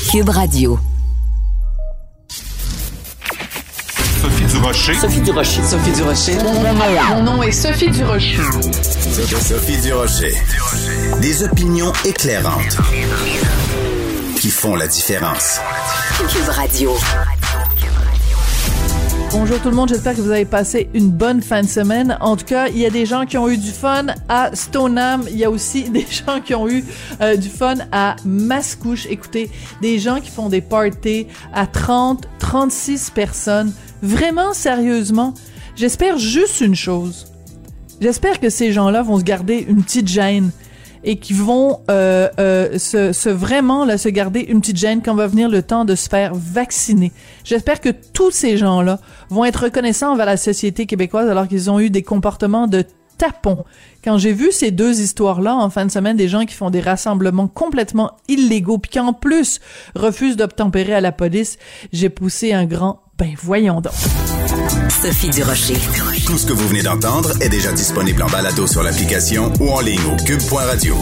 Cube Radio. Sophie Durocher. Sophie Durocher. Sophie Durocher. Mon nom est Sophie Durocher. Sophie Durocher. Des opinions éclairantes qui font la différence. Cube Radio. Bonjour tout le monde, j'espère que vous avez passé une bonne fin de semaine. En tout cas, il y a des gens qui ont eu du fun à Stoneham. Il y a aussi des gens qui ont eu du fun à Mascouche. Écoutez, des gens qui font des parties à 30, 36 personnes. Vraiment, sérieusement, j'espère juste une chose. J'espère que ces gens-là vont se garder une petite gêne et qui vont se garder une petite gêne quand va venir le temps de se faire vacciner. J'espère que tous ces gens-là vont être reconnaissants envers la société québécoise alors qu'ils ont eu des comportements de tapons. Quand j'ai vu ces deux histoires-là en fin de semaine, des gens qui font des rassemblements complètement illégaux puis qui en plus refusent d'obtempérer à la police, j'ai poussé un grand « ben voyons donc ». Sophie Durocher. Tout ce que vous venez d'entendre est déjà disponible en balado sur l'application ou en ligne au cube.radio.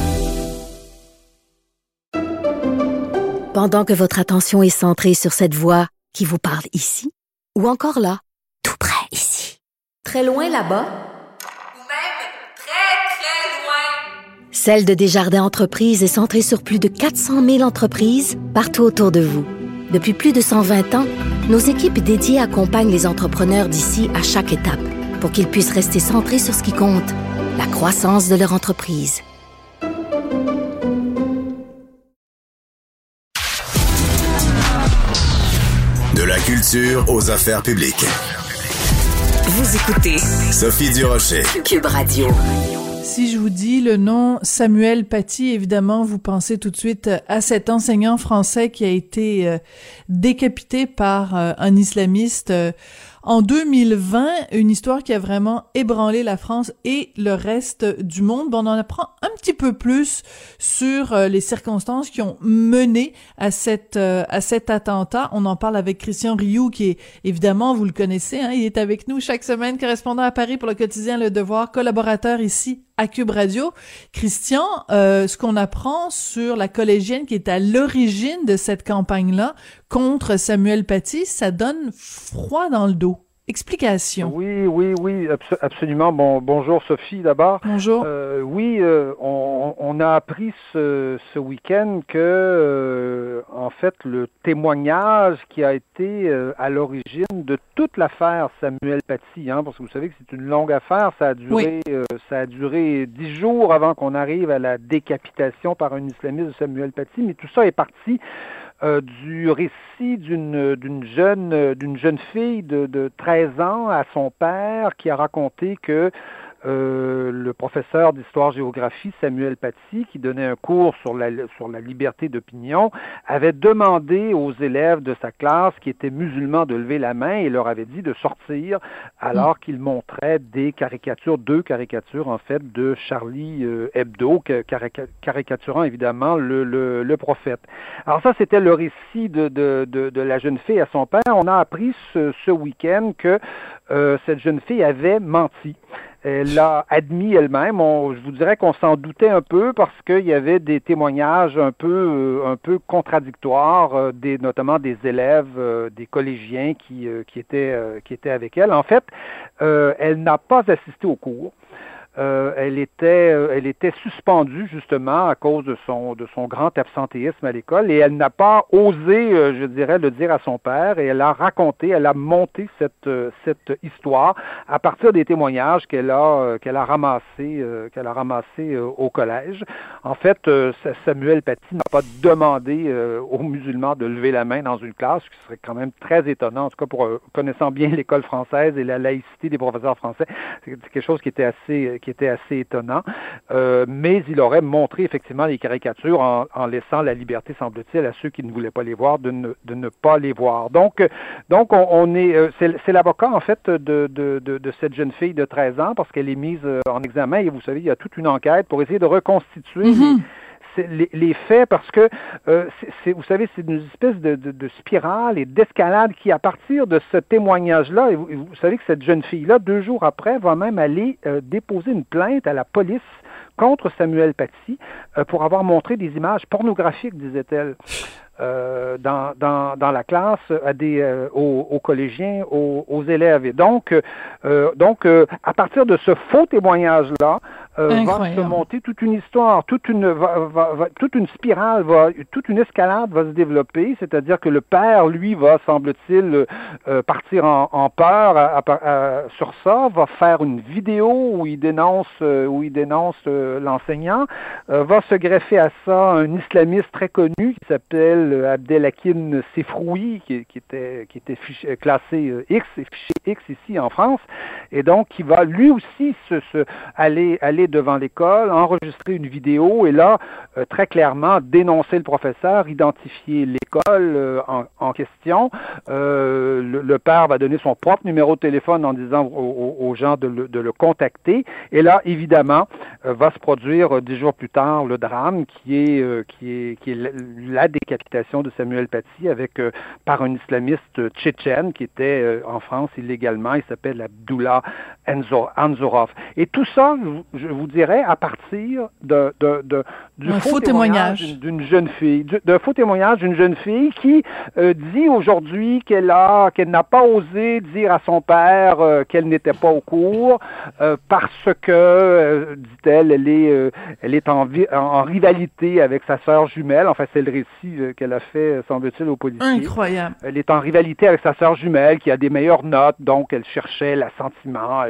Pendant que votre attention est centrée sur cette voix qui vous parle ici, ou encore là, tout près ici, très loin là-bas, ou même très, très loin. Celle de Desjardins Entreprises est centrée sur plus de 400 000 entreprises partout autour de vous. Depuis plus de 120 ans, nos équipes dédiées accompagnent les entrepreneurs d'ici à chaque étape pour qu'ils puissent rester centrés sur ce qui compte, la croissance de leur entreprise. De la culture aux affaires publiques. Vous écoutez Sophie Durocher. Cube Radio. Si je vous dis le nom Samuel Paty, évidemment, vous pensez tout de suite à cet enseignant français qui a été décapité par un islamiste en 2020, une histoire qui a vraiment ébranlé la France et le reste du monde. Bon, on en apprend un petit peu plus sur les circonstances qui ont mené à cet attentat. On en parle avec Christian Rioux, qui est, évidemment, vous le connaissez, hein, il est avec nous chaque semaine, correspondant à Paris pour le quotidien Le Devoir, collaborateur ici à Cube Radio. Christian, ce qu'on apprend sur la collégienne qui est à l'origine de cette campagne-là contre Samuel Paty, ça donne froid dans le dos. Explication. Oui, absolument. Bonjour Sophie d'abord. Bonjour. On a appris ce week-end que, en fait, le témoignage qui a été à l'origine de toute l'affaire Samuel Paty, parce que vous savez que c'est une longue affaire, ça a duré 10 jours avant qu'on arrive à la décapitation par un islamiste de Samuel Paty, mais tout ça est parti du récit d'une jeune fille de 13 ans à son père qui a raconté que le professeur d'histoire-géographie, Samuel Paty, qui donnait un cours sur la liberté d'opinion, avait demandé aux élèves de sa classe qui étaient musulmans de lever la main et leur avait dit de sortir alors qu'il montrait deux caricatures en fait de Charlie Hebdo, caricaturant évidemment le prophète. Alors ça, c'était le récit de la jeune fille à son père. On a appris ce week-end que cette jeune fille avait menti. Elle l'a admis elle-même. Je vous dirais qu'on s'en doutait un peu parce qu'il y avait des témoignages un peu contradictoires, notamment des élèves, des collégiens qui étaient avec elle. En fait, elle n'a pas assisté au cours. Elle était suspendue justement à cause de son grand absentéisme à l'école et elle n'a pas osé, je dirais, le dire à son père et elle a monté cette histoire à partir des témoignages qu'elle a ramassés au collège. En fait, Samuel Paty n'a pas demandé aux musulmans de lever la main dans une classe, ce qui serait quand même très étonnant, en tout cas pour connaissant bien l'école française et la laïcité des professeurs français, c'est quelque chose qui était assez étonnant, mais il aurait montré effectivement les caricatures en laissant la liberté, semble-t-il, à ceux qui ne voulaient pas les voir de ne pas les voir. Donc c'est l'avocat en fait de cette jeune fille de 13 ans parce qu'elle est mise en examen et vous savez, il y a toute une enquête pour essayer de reconstituer les faits parce que, vous savez, c'est une espèce de spirale et d'escalade qui, à partir de ce témoignage-là, et vous savez que cette jeune fille-là, 2 jours après, va même aller déposer une plainte à la police contre Samuel Paty pour avoir montré des images pornographiques, disait-elle. dans la classe aux collégiens, aux élèves. Et donc, à partir de ce faux témoignage-là, va se monter toute une histoire, toute une spirale, toute une escalade va se développer, c'est-à-dire que le père, lui, va, semble-t-il, partir en peur sur ça, va faire une vidéo où il dénonce l'enseignant, va se greffer à ça un islamiste très connu qui s'appelle Abdelhakim Sefroui, qui était classé X, fiché X ici en France, et donc qui va lui aussi aller devant l'école, enregistrer une vidéo et là, très clairement, dénoncer le professeur, identifier l'école en question. Le père va donner son propre numéro de téléphone en disant aux gens de le contacter. Et là, évidemment, va se produire 10 jours plus tard le drame qui est la décapitation de Samuel Paty par un islamiste tchétchène qui était en France illégalement. Il s'appelle Abdullah Anzourov. Et tout ça, je vous dirais, à partir du faux témoignage d'une jeune fille, d'un faux témoignage d'une jeune fille qui dit aujourd'hui qu'elle n'a pas osé dire à son père qu'elle n'était pas au cours parce que, dit-elle, elle est en rivalité avec sa sœur jumelle. Enfin, c'est le récit qu'elle a fait, semble-t-il, aux policiers. Incroyable. Elle est en rivalité avec sa sœur jumelle qui a des meilleures notes, donc elle cherchait l'assentiment,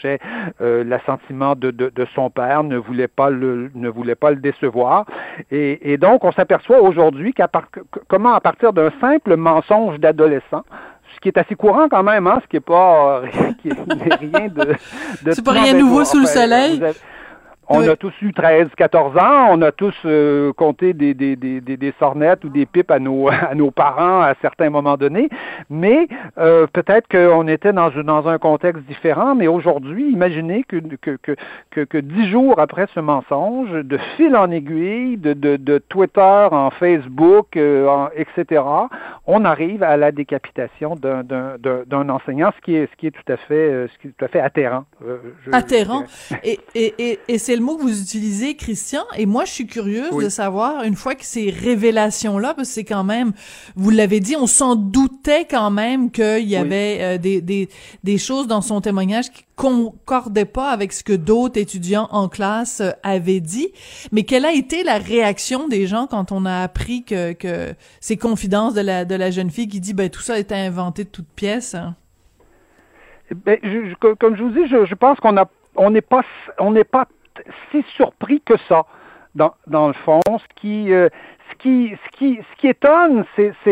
de son père, ne voulait pas le décevoir. Et donc, on s'aperçoit aujourd'hui comment à partir d'un simple mensonge d'adolescent, ce qui est assez courant quand même, ce qui est pas rien de c'est pas rien nouveau sous le soleil. On a tous eu 13, 14 ans, on a tous compté des sornettes ou des pipes à nos parents à certains moments donnés, mais peut-être qu'on était dans un contexte différent, mais aujourd'hui, imaginez que 10 jours après ce mensonge, de fil en aiguille, de Twitter en Facebook, etc., on arrive à la décapitation d'un enseignant, ce qui est tout à fait atterrant. Atterrant. Et c'est le mot que vous utilisez, Christian, et moi, je suis curieuse de savoir, une fois que ces révélations-là, parce que c'est quand même, vous l'avez dit, on s'en doutait quand même qu'il y avait des choses dans son témoignage qui concordaient pas avec ce que d'autres étudiants en classe avaient dit, mais quelle a été la réaction des gens quand on a appris que ces confidences de la jeune fille qui dit, tout ça était inventé de toutes pièces? Comme je vous dis, je pense on n'est pas si surpris que ça dans le fond. Ce qui étonne,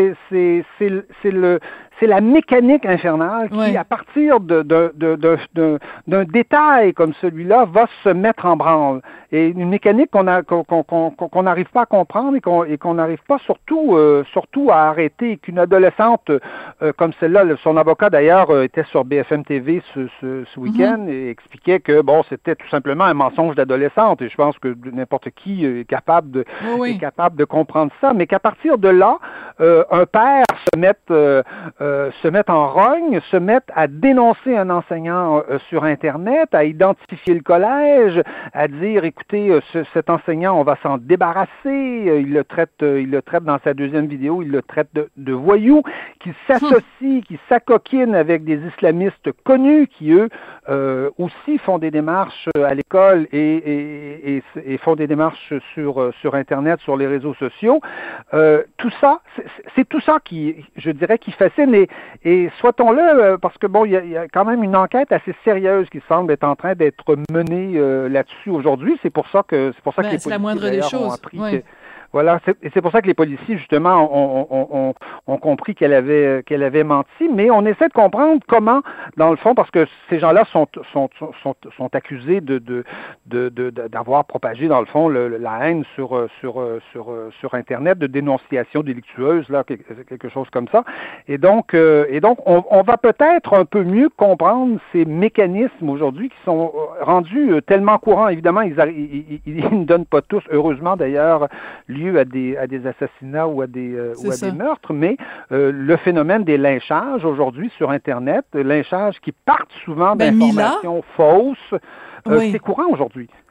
c'est la mécanique infernale qui, à partir d'un détail comme celui-là, va se mettre en branle. Et une mécanique qu'on n'arrive pas à comprendre et qu'on n'arrive pas surtout à arrêter. Qu'une adolescente comme celle-là, son avocat d'ailleurs était sur BFM TV ce week-end et expliquait que c'était tout simplement un mensonge d'adolescente. Et je pense que n'importe qui est capable de comprendre ça. Mais qu'à partir de là, un père se mette en rogne, se mette à dénoncer un enseignant sur Internet, à identifier le collège, à dire, écoutez, cet enseignant, on va s'en débarrasser, il le traite dans sa deuxième vidéo, il le traite de voyou, qui s'associe, qui s'acoquine avec des islamistes connus qui, eux, aussi font des démarches à l'école et font des démarches sur Internet, sur les réseaux sociaux. Tout ça, c'est tout ça qui, je dirais, qui fascine et souhaitons-le, parce que il y a quand même une enquête assez sérieuse qui semble être en train d'être menée là-dessus aujourd'hui. C'est pour ça que les policiers la moindre des choses. Ont appris que, voilà, c'est pour ça que les policiers, justement, ont compris qu'elle avait menti, mais on essaie de comprendre comment, dans le fond, parce que ces gens-là sont accusés d'avoir propagé, dans le fond, la haine sur Internet, de dénonciation délictueuse, là, quelque chose comme ça. Et donc, on va peut-être un peu mieux comprendre ces mécanismes aujourd'hui qui sont rendus tellement courants. Évidemment, ils ne donnent pas tous, heureusement d'ailleurs, lieu à des assassinats ou à des meurtres, mais le phénomène des lynchages aujourd'hui sur Internet, lynchages qui partent souvent d'informations fausses, c'est courant aujourd'hui.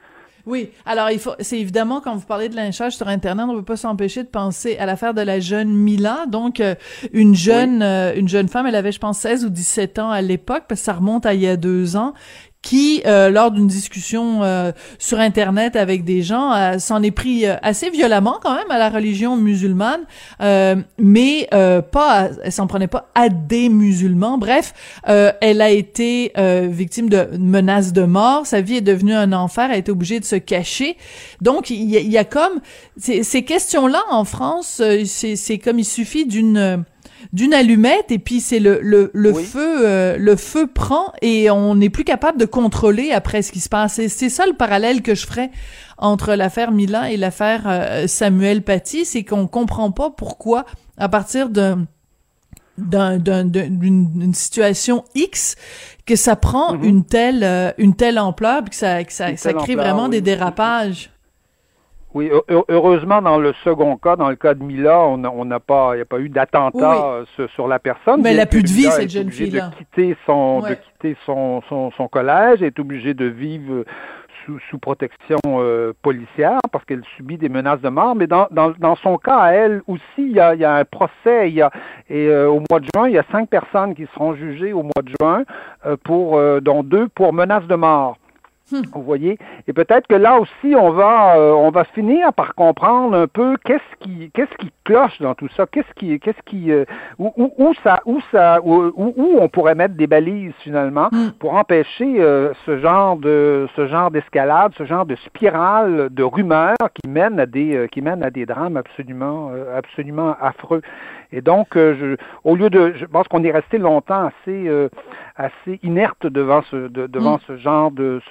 Oui, alors c'est évidemment quand vous parlez de lynchage sur Internet, on ne peut pas s'empêcher de penser à l'affaire de la jeune Mila, donc une jeune femme, elle avait je pense 16 ou 17 ans à l'époque, parce que ça remonte à il y a 2 ans, qui, lors d'une discussion sur Internet avec des gens, s'en est pris assez violemment quand même à la religion musulmane, mais elle s'en prenait pas à des musulmans. Bref, elle a été victime de menaces de mort. Sa vie est devenue un enfer. Elle a été obligée de se cacher. Donc, il y a comme ces questions-là en France, c'est comme il suffit d'une allumette et puis c'est le feu prend et on n'est plus capable de contrôler après ce qui se passe. C'est ça le parallèle que je ferais entre l'affaire Mila et l'affaire Samuel Paty, c'est qu'on comprend pas pourquoi à partir d'une situation X que ça prend une telle ampleur puis que ça crée vraiment des dérapages. Oui, heureusement, dans le second cas, dans le cas de Mila, il n'y a pas eu d'attentat sur la personne. Mais elle n'a plus de vie, cette jeune fille-là. De quitter son collège, elle est obligée de vivre sous protection policière parce qu'elle subit des menaces de mort. Mais dans son cas, à elle aussi, il y a un procès. Au mois de juin, il y a 5 personnes qui seront jugées au mois de juin, dont 2 pour menaces de mort. Vous voyez, et peut-être que là aussi on va finir par comprendre un peu qu'est-ce qui cloche dans tout ça, où on pourrait mettre des balises finalement pour empêcher ce genre d'escalade, ce genre de spirale de rumeurs qui mènent à des drames absolument affreux. Et donc, je pense qu'on est resté longtemps assez inerte devant ce genre de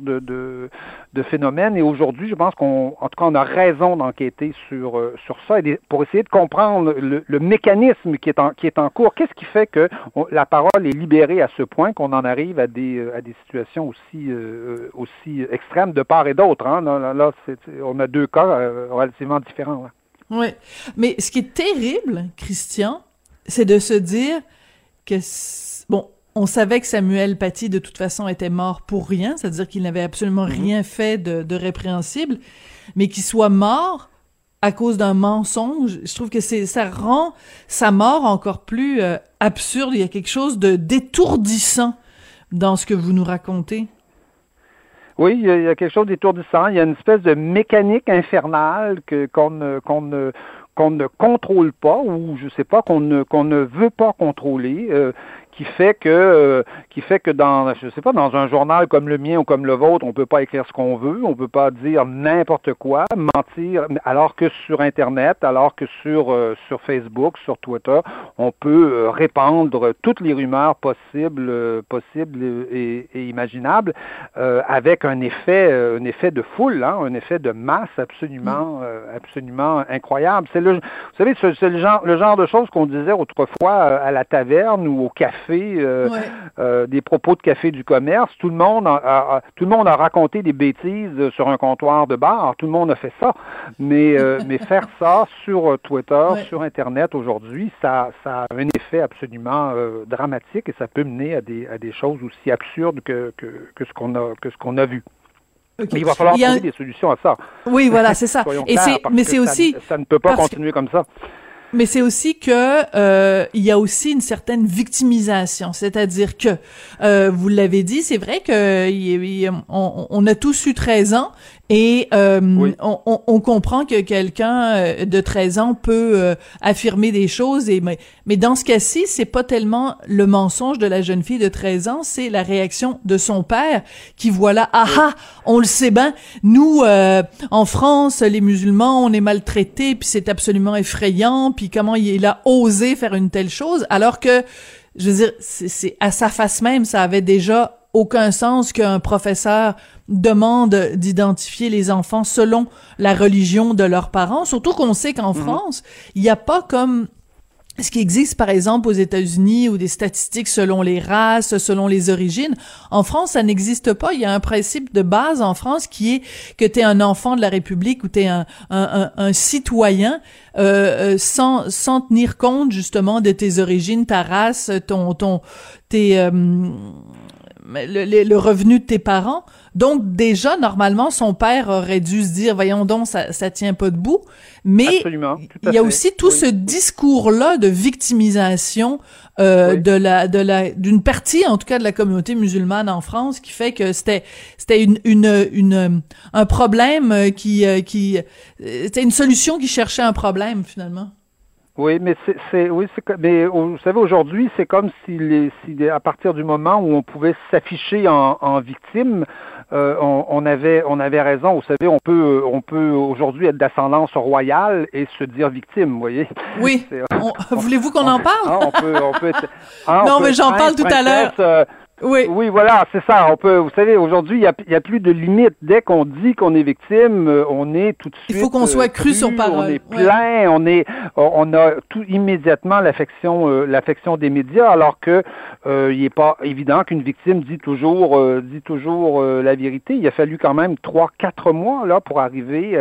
phénomène. Et aujourd'hui, je pense on a raison d'enquêter sur ça pour essayer de comprendre le mécanisme qui est en cours. Qu'est-ce qui fait que la parole est libérée à ce point qu'on en arrive à des situations aussi extrêmes de part et d'autre, hein? Là, on a 2 cas relativement différents. Là. Oui, mais ce qui est terrible, Christian, c'est de se dire que, on savait que Samuel Paty, de toute façon, était mort pour rien, c'est-à-dire qu'il n'avait absolument rien fait de répréhensible, mais qu'il soit mort à cause d'un mensonge, je trouve que ça rend sa mort encore plus absurde. Il y a quelque chose d'étourdissant dans ce que vous nous racontez. Oui, il y a quelque chose d'étourdissant. Il y a une espèce de mécanique infernale qu'on ne contrôle pas, ou je sais pas, qu'on ne veut pas contrôler, qui fait que dans un journal comme le mien ou comme le vôtre, on peut pas écrire ce qu'on veut, on peut pas dire n'importe quoi, mentir, alors que sur Internet, alors que sur Facebook, sur Twitter, on peut répandre toutes les rumeurs possibles et imaginables, avec un effet de foule, hein, un effet de masse absolument incroyable. Vous savez, c'est le genre de choses qu'on disait autrefois à la taverne ou au café. Des propos de café du commerce, tout le monde a raconté des bêtises sur un comptoir de bar, tout le monde a fait ça, mais faire ça sur Twitter, sur Internet aujourd'hui, ça a un effet absolument dramatique et ça peut mener à des choses aussi absurdes que ce qu'on a vu. Okay. Mais il va falloir trouver des solutions à ça. Oui, voilà, c'est ça. Ça ne peut pas continuer comme ça. Mais c'est aussi que il y a aussi une certaine victimisation, c'est-à-dire que vous l'avez dit, c'est vrai que on a tous eu 13 ans et on comprend que quelqu'un de 13 ans peut affirmer des choses mais dans ce cas-ci, c'est pas tellement le mensonge de la jeune fille de 13 ans, c'est la réaction de son père qui voit là, on le sait bien, nous en France, les musulmans, on est maltraités puis c'est absolument effrayant, puis comment il a osé faire une telle chose alors que je veux dire c'est à sa face même, ça avait déjà aucun sens qu'un professeur demande d'identifier les enfants selon la religion de leurs parents, surtout qu'on sait qu'en France, il n'y a pas comme ce qui existe, par exemple, aux États-Unis, ou des statistiques selon les races, selon les origines. En France, ça n'existe pas. Il y a un principe de base en France qui est que t'es un enfant de la République ou t'es un citoyen sans tenir compte, justement, de tes origines, ta race, le revenu de tes parents. Donc, déjà, normalement, son père aurait dû se dire, voyons donc, ça tient pas debout. Mais Absolument, tout à il y a fait. aussi tout ce discours-là de victimisation d'une partie, en tout cas, de la communauté musulmane en France, qui fait que c'était un problème c'était une solution qui cherchait un problème, finalement. Oui, mais mais vous savez, aujourd'hui, c'est comme si à partir du moment où on pouvait s'afficher en victime, on avait raison. Vous savez, on peut aujourd'hui être d'ascendance royale et se dire victime, vous voyez. Oui. Voulez-vous qu'on en parle? On peut être. Non, mais j'en parle tout à l'heure. Oui, voilà, c'est ça. Vous savez, aujourd'hui, il y a plus de limite. Dès qu'on dit qu'on est victime, on est tout de suite. Il faut qu'on soit cru sur parole. On est plein, on a tout immédiatement l'affection des médias, alors que il est pas évident qu'une victime dit toujours la vérité. Il a fallu quand même 3-4 mois là pour arriver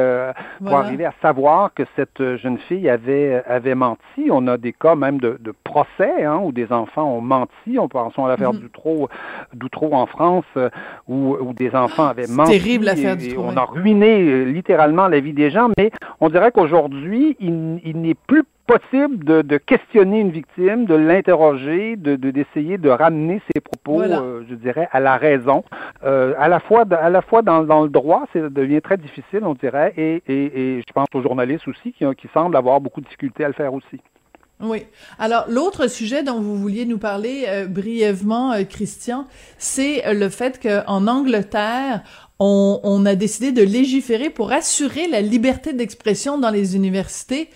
à savoir que cette jeune fille avait menti. On a des cas même de procès, où des enfants ont menti. On pense à l'affaire Doutreau en France, où des enfants avaient menti. Terrible l'affaire Doutreau. On a ruiné littéralement la vie des gens, mais on dirait qu'aujourd'hui, il n'est plus possible de questionner une victime, de l'interroger, d'essayer de ramener ses propos, je dirais, à la raison. À la fois dans le droit, ça devient très difficile, on dirait, et je pense aux journalistes aussi qui semblent avoir beaucoup de difficultés à le faire aussi. Oui. Alors, l'autre sujet dont vous vouliez nous parler brièvement, Christian, c'est le fait qu'en Angleterre, on a décidé de légiférer pour assurer la liberté d'expression dans les universités.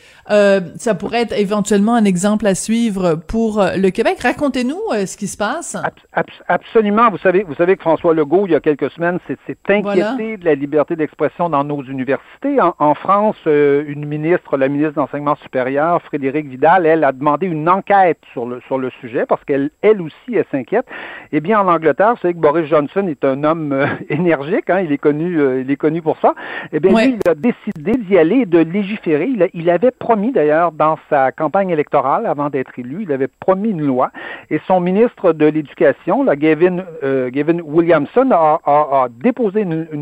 Ça pourrait être éventuellement un exemple à suivre pour le Québec. Racontez-nous ce qui se passe. Absolument. Vous savez que François Legault, il y a quelques semaines, s'est inquiété de la liberté d'expression dans nos universités. En France, la ministre d'Enseignement supérieur, Frédérique Vidal, elle a demandé une enquête sur le sujet parce qu'elle aussi, elle s'inquiète. Eh bien, en Angleterre, vous savez que Boris Johnson est un homme énergique. Il est connu pour ça. Eh bien, lui, il a décidé d'y aller et de légiférer. Il avait promis, d'ailleurs, dans sa campagne électorale, avant d'être élu, il avait promis une loi. Et son ministre de l'Éducation, Gavin Williamson, a déposé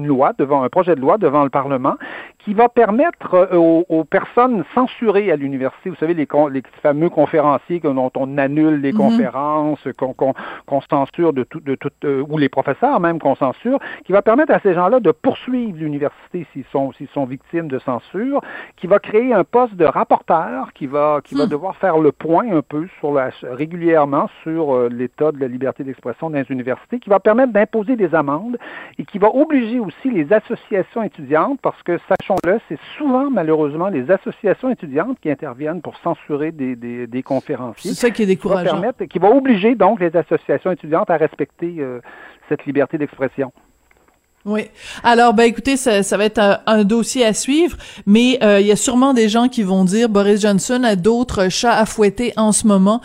un projet de loi devant le Parlement qui va permettre aux personnes censurées à l'université, vous savez, les fameux conférenciers dont on annule les conférences, qu'on censure ou les professeurs même qu'on censure, qui va permettre à ces gens-là de poursuivre l'université s'ils sont victimes de censure, qui va créer un poste de rapporteur qui va devoir faire le point un peu régulièrement sur l'état de la liberté d'expression dans les universités, qui va permettre d'imposer des amendes et qui va obliger aussi les associations étudiantes, parce que sachons-le, c'est souvent malheureusement les associations étudiantes qui interviennent pour censurer des conférenciers. C'est ça qui est décourageant. Qui va obliger donc les associations étudiantes à respecter cette liberté d'expression. Oui. Alors, écoutez, ça va être un dossier à suivre, mais il y a sûrement des gens qui vont dire Boris Johnson a d'autres chats à fouetter en ce moment.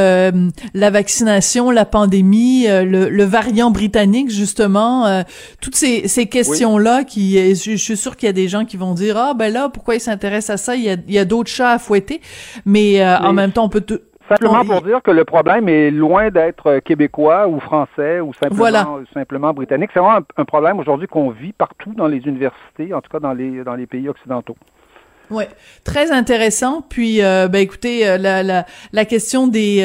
La vaccination, la pandémie, le variant britannique, justement, toutes ces questions-là je suis sûr qu'il y a des gens qui vont dire pourquoi il s'intéresse à ça? Il y a d'autres chats à fouetter, mais en même temps, on peut simplement pour dire que le problème est loin d'être québécois ou français ou simplement britannique. C'est vraiment un problème aujourd'hui qu'on vit partout dans les universités, en tout cas dans les pays occidentaux. Ouais, très intéressant. Puis, écoutez, la question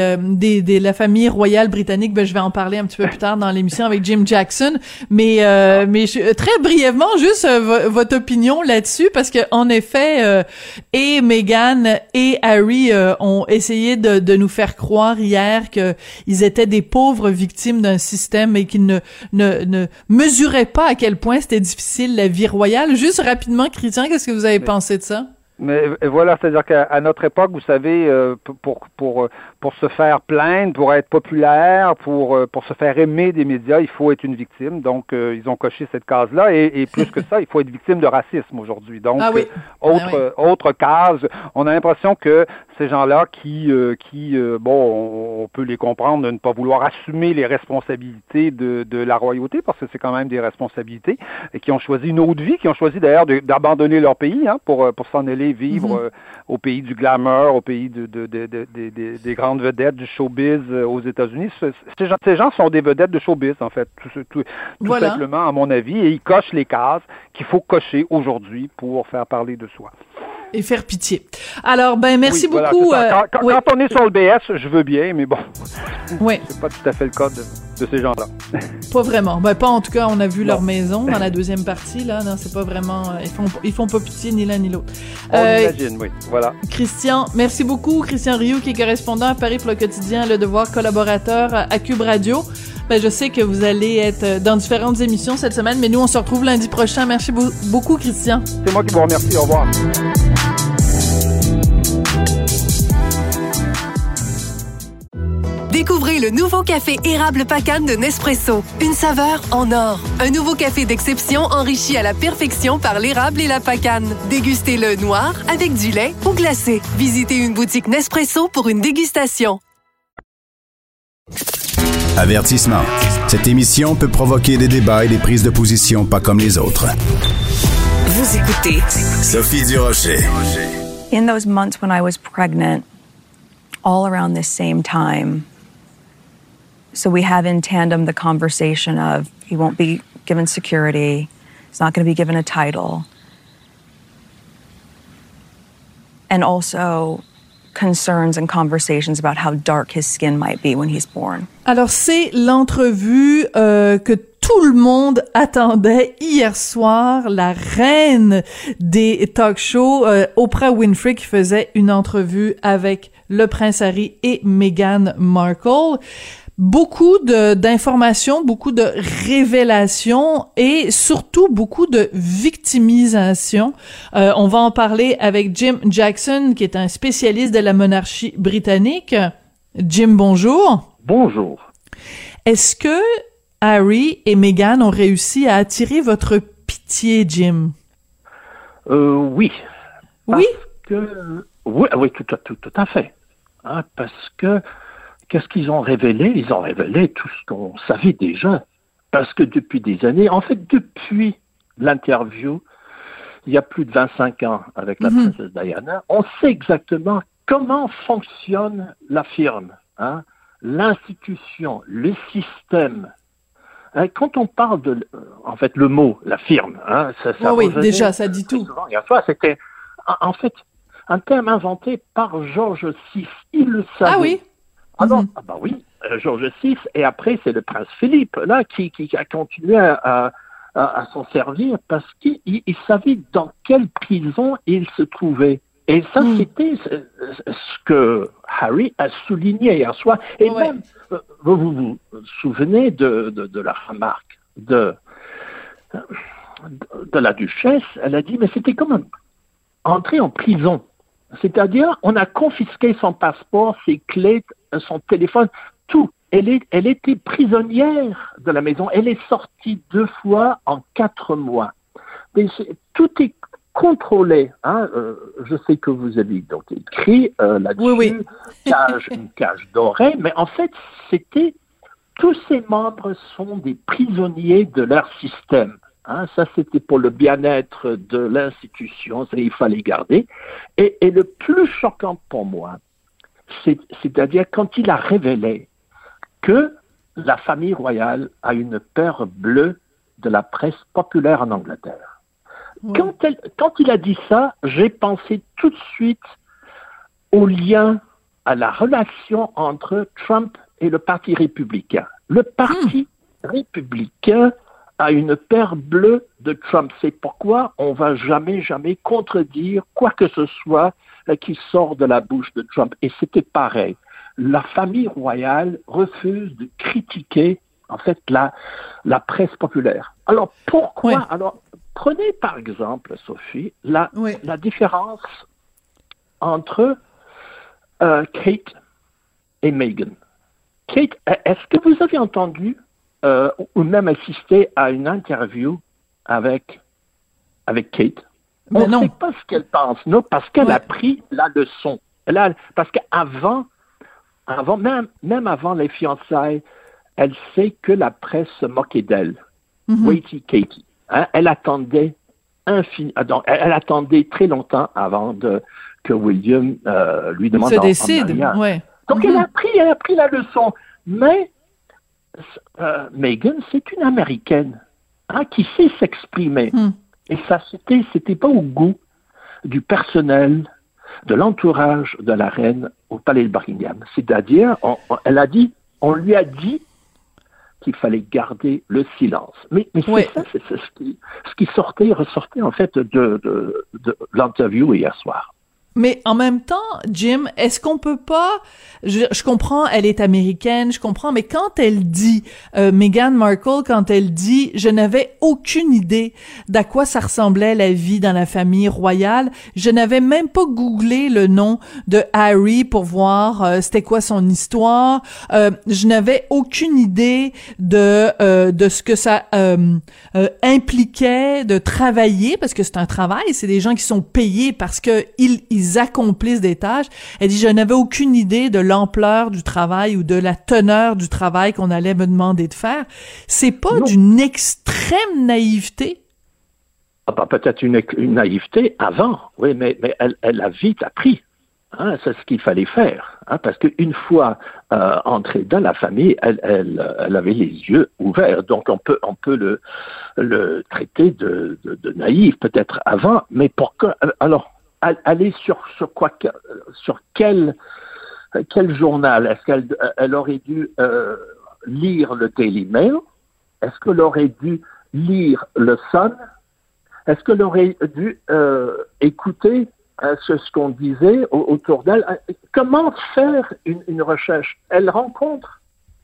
de la famille royale britannique, je vais en parler un petit peu plus tard dans l'émission avec Jim Jackson. Mais très brièvement, juste votre opinion là-dessus, parce que en effet, et Meghan et Harry ont essayé de nous faire croire hier que ils étaient des pauvres victimes d'un système et qu'ils ne mesuraient pas à quel point c'était difficile la vie royale. Juste rapidement, Christian, qu'est-ce que vous avez pensé de ça? Mais voilà, c'est-à-dire qu'à notre époque, vous savez, pour se faire plaindre, pour être populaire, pour se faire aimer des médias, il faut être une victime. Donc, ils ont coché cette case-là. Et plus que ça, il faut être victime de racisme aujourd'hui. Donc, autre case, on a l'impression que Ces gens-là qui on peut les comprendre de ne pas vouloir assumer les responsabilités de la royauté, parce que c'est quand même des responsabilités, et qui ont choisi une autre vie, qui ont choisi d'ailleurs d'abandonner leur pays pour s'en aller vivre au pays du glamour, au pays des grandes vedettes du showbiz aux États-Unis. Ces gens sont des vedettes de showbiz, en fait, tout simplement, à mon avis, et ils cochent les cases qu'il faut cocher aujourd'hui pour faire parler de soi. Et faire pitié. Alors, merci beaucoup. Quand on est sur le BS, je veux bien, mais bon, oui. C'est pas tout à fait le cas de ces gens-là. Pas vraiment. Pas en tout cas, on a vu leur maison dans la deuxième partie, là. Non, c'est pas vraiment... Ils font pas pitié ni l'un ni l'autre. On imagine, oui. Voilà. Christian, merci beaucoup. Christian Rioux, qui est correspondant à Paris pour le quotidien Le Devoir, collaborateur à Cube Radio. Je sais que vous allez être dans différentes émissions cette semaine, mais nous, on se retrouve lundi prochain. Merci beaucoup, Christian. C'est moi qui vous remercie. Au revoir. Découvrez le nouveau café érable Pacane de Nespresso. Une saveur en or. Un nouveau café d'exception enrichi à la perfection par l'érable et la pacane. Dégustez-le noir, avec du lait ou glacé. Visitez une boutique Nespresso pour une dégustation. Avertissement. Cette émission peut provoquer des débats et des prises de position pas comme les autres. Vous écoutez Sophie Durocher. In those months when I was pregnant, all around this same time, so we have in tandem the conversation of he won't be given security, he's not going to be given a title, and also concerns and conversations about how dark his skin might be when he's born. Alors, c'est l'entrevue que tout le monde attendait hier soir, la reine des talk-shows, Oprah Winfrey, qui faisait une entrevue avec le prince Harry et Meghan Markle. Beaucoup d'informations, beaucoup de révélations et surtout beaucoup de victimisation. On va en parler avec Jim Jackson, qui est un spécialiste de la monarchie britannique. Jim, bonjour. Bonjour. Est-ce que Harry et Meghan ont réussi à attirer votre pitié, Jim? Oui. Oui? Oui, tout à fait. Parce que qu'est-ce qu'ils ont révélé? Ils ont révélé tout ce qu'on savait déjà. Parce que depuis des années, en fait, depuis l'interview, il y a plus de 25 ans avec la princesse Diana, on sait exactement comment fonctionne la firme, l'institution, le système. Quand on parle de, en fait, le mot, la firme, ça oui, déjà, ça dit tout. Souvent, hier soir, c'était, en fait, un terme inventé par George VI. Il le savait. Ah oui? Oui, George VI, et après, c'est le prince Philippe, là, qui a continué à s'en servir parce qu'il savait dans quelle prison il se trouvait. Et ça, c'était ce que Harry a souligné hier soir. Et même, vous vous souvenez de la remarque de la duchesse, elle a dit, mais c'était comme entrer en prison. C'est-à-dire, on a confisqué son passeport, ses clés, son téléphone, tout. Elle était prisonnière de la maison. Elle est sortie 2 fois en 4 mois. Mais tout est contrôlé. Je sais que vous avez donc écrit là-dessus, une cage dorée, mais en fait, tous ces membres sont des prisonniers de leur système. Ça, c'était pour le bien-être de l'institution, il fallait garder. Et le plus choquant pour moi, c'est-à-dire quand il a révélé que la famille royale a une peur bleue de la presse populaire en Angleterre. Quand il a dit ça, j'ai pensé tout de suite au lien, à la relation entre Trump et le Parti républicain. Le Parti républicain a une peur bleue de Trump. C'est pourquoi on ne va jamais contredire quoi que ce soit qui sort de la bouche de Trump. Et c'était pareil. La famille royale refuse de critiquer, en fait, la presse populaire. Alors, pourquoi? Alors, prenez par exemple, Sophie, la différence entre Kate et Meghan. Kate, est-ce que vous avez entendu ou même assisté à une interview avec Kate? On ne sait pas ce qu'elle pense, non, parce qu'elle a pris la leçon. Parce qu'avant, même avant les fiançailles, elle sait que la presse se moquait d'elle. Waity Katie. Hein, elle attendait très longtemps avant que William lui demande se décide, en mariage. Ouais. Donc elle a pris la leçon. Mais Meghan, c'est une Américaine qui sait s'exprimer. Et ça, c'était pas au goût du personnel, de l'entourage de la reine au palais de Buckingham. C'est-à-dire, on lui a dit qu'il fallait garder le silence. Mais c'est ce qui ressortait en fait de l'interview hier soir. Mais en même temps, Jim, est-ce qu'on peut pas, je comprends, elle est américaine, je comprends, mais quand elle dit, Meghan Markle, quand elle dit, je n'avais aucune idée d'à quoi ça ressemblait la vie dans la famille royale, je n'avais même pas googlé le nom de Harry pour voir c'était quoi son histoire, je n'avais aucune idée de ce que ça impliquait de travailler, parce que c'est un travail, c'est des gens qui sont payés parce que ils accomplissent des tâches. Elle dit, je n'avais aucune idée de l'ampleur du travail ou de la teneur du travail qu'on allait me demander de faire. C'est pas d'une extrême naïveté? Peut-être une naïveté avant, oui, mais elle a vite appris. C'est ce qu'il fallait faire. Parce qu'une fois entrée dans la famille, elle avait les yeux ouverts. Donc on peut le traiter de naïf peut-être avant, mais pourquoi? Alors, aller sur quel journal? Est-ce qu'elle aurait dû lire le Daily Mail? Est-ce qu'elle aurait dû lire le Sun? Est-ce qu'elle aurait dû écouter ce qu'on disait autour d'elle? Comment faire une recherche? Elle rencontre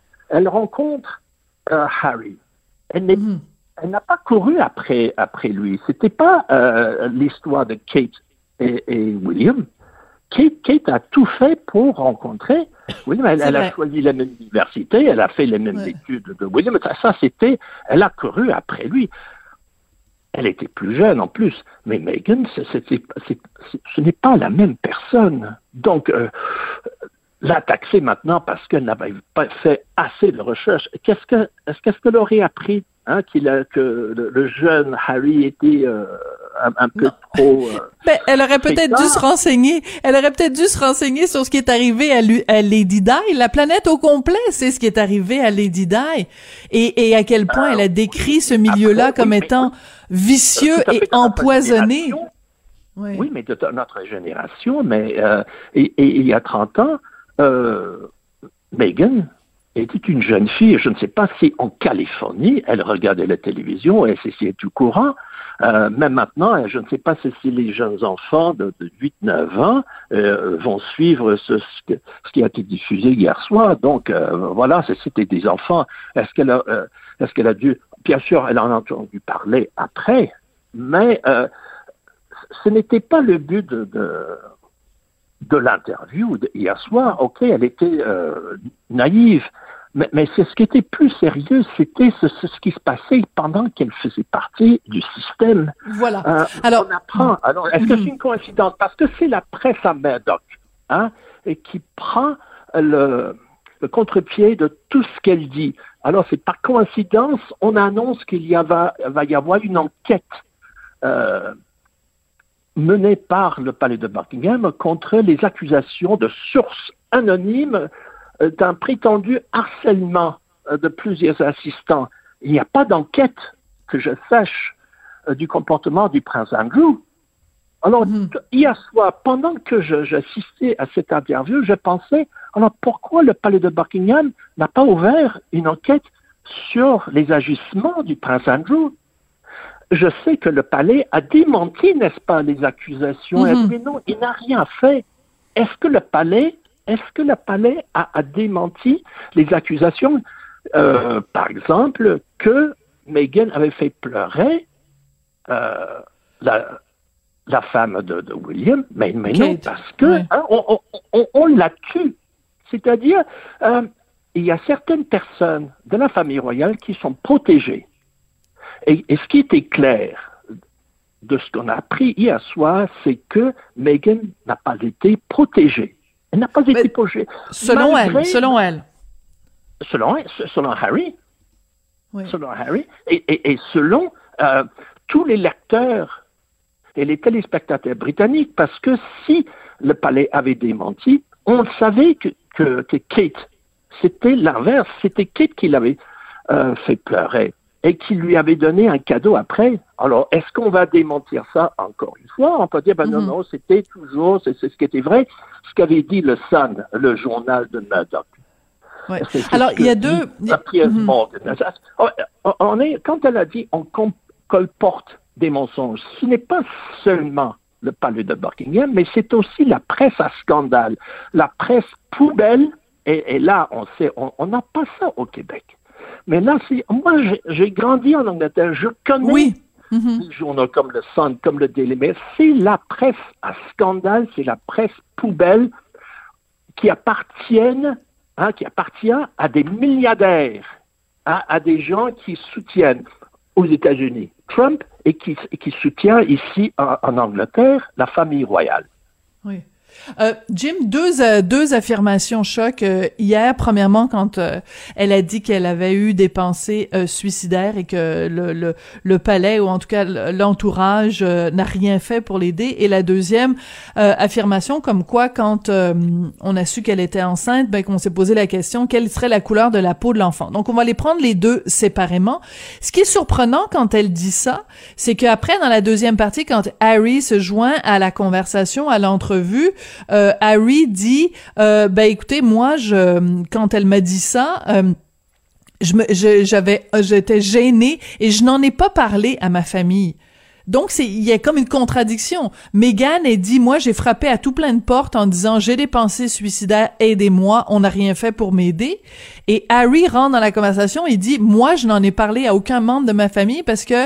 Harry. Elle n'a pas couru après lui. C'était pas l'histoire de Kate et William. Kate a tout fait pour rencontrer William. Elle a choisi la même université, elle a fait les mêmes études de William. Elle a couru après lui. Elle était plus jeune en plus, mais Meghan, ce n'est pas la même personne. Donc, la taxer maintenant parce qu'elle n'avait pas fait assez de recherche. Qu'est-ce qu'elle aurait appris? Que le jeune Harry était un peu trop... elle aurait peut-être dû se renseigner. Elle aurait peut-être dû se renseigner sur ce qui est arrivé à Lady Di. La planète au complet, c'est ce qui est arrivé à Lady Di. Et à quel point elle a décrit ce milieu-là comme étant vicieux et empoisonné. Oui, mais de notre génération. Mais et il y a 30 ans, Meghan était une jeune fille, je ne sais pas si en Californie, elle regardait la télévision et c'est tout courant. Même maintenant, je ne sais pas si les jeunes enfants de 8-9 ans vont suivre ce qui a été diffusé hier soir. Donc, voilà, c'était des enfants. Est-ce qu'elle a dû... Bien sûr, elle en a entendu parler après, mais ce n'était pas le but de l'interview hier soir. Ok, elle était naïve, mais c'est ce qui était plus sérieux, c'était ce qui se passait pendant qu'elle faisait partie du système. Voilà. Alors, on apprend. Alors, est-ce que c'est une coïncidence? Parce que c'est la presse à Murdoch, et qui prend le contre-pied de tout ce qu'elle dit. Alors, c'est par coïncidence, on annonce qu'il va y avoir une enquête menée par le palais de Buckingham contre les accusations de sources anonymes d'un prétendu harcèlement de plusieurs assistants. Il n'y a pas d'enquête que je sache du comportement du prince Andrew. Alors, hier soir, pendant que j'assistais à cette interview, je pensais, alors pourquoi le palais de Buckingham n'a pas ouvert une enquête sur les agissements du prince Andrew? Je sais que le palais a démenti, n'est-ce pas, les accusations. Mais non, il n'a rien fait. Est-ce que le palais a démenti les accusations, par exemple, que Meghan avait fait pleurer la femme de William, mais non, parce que on la tue. C'est-à-dire, il y a certaines personnes de la famille royale qui sont protégées. Et ce qui était clair de ce qu'on a appris hier soir, c'est que Meghan n'a pas été protégée. Elle n'a pas été protégée. Selon elle. Selon Harry. Oui. Selon Harry. Et selon tous les lecteurs et les téléspectateurs britanniques, parce que si le palais avait démenti, on savait que Kate, c'était l'inverse, c'était Kate qui l'avait fait pleurer et qui lui avait donné un cadeau après. Alors, est-ce qu'on va démentir ça encore une fois? On peut dire, non, c'était toujours, c'est ce qui était vrai, ce qu'avait dit le Sun, le journal de Murdoch. Ouais. Alors, il y a deux... Quand elle a dit on colporte des mensonges, ce n'est pas seulement le palais de Buckingham, mais c'est aussi la presse à scandale, la presse poubelle, et là, on sait, on n'a pas ça au Québec. Mais là, moi, j'ai grandi en Angleterre, je connais des journaux comme le Sun, comme le Daily Mail, c'est la presse à scandale, c'est la presse poubelle qui appartient à des milliardaires, à des gens qui soutiennent aux États-Unis Trump et qui soutient ici en Angleterre la famille royale. Oui. Jim, deux affirmations choc hier. Premièrement, quand elle a dit qu'elle avait eu des pensées suicidaires et que le palais, ou en tout cas l'entourage, n'a rien fait pour l'aider. Et la deuxième affirmation, comme quoi quand on a su qu'elle était enceinte, qu'on s'est posé la question quelle serait la couleur de la peau de l'enfant. Donc on va les prendre les deux séparément. Ce qui est surprenant quand elle dit ça, c'est qu'après, dans la deuxième partie, quand Harry se joint à la conversation, à l'entrevue, Harry dit écoutez, moi quand elle m'a dit ça, j'étais gênée et je n'en ai pas parlé à ma famille. Donc il y a comme une contradiction. Meghan a dit moi j'ai frappé à tout plein de portes en disant j'ai des pensées suicidaires, aidez-moi, on n'a rien fait pour m'aider. Et Harry rentre dans la conversation et dit moi je n'en ai parlé à aucun membre de ma famille parce que